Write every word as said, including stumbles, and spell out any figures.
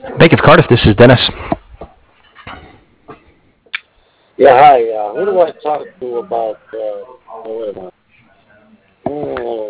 Bank of Cardiff, this is Dennis. Yeah, hi. Uh, who do I talk to about? Uh, oh, wait a minute. Oh,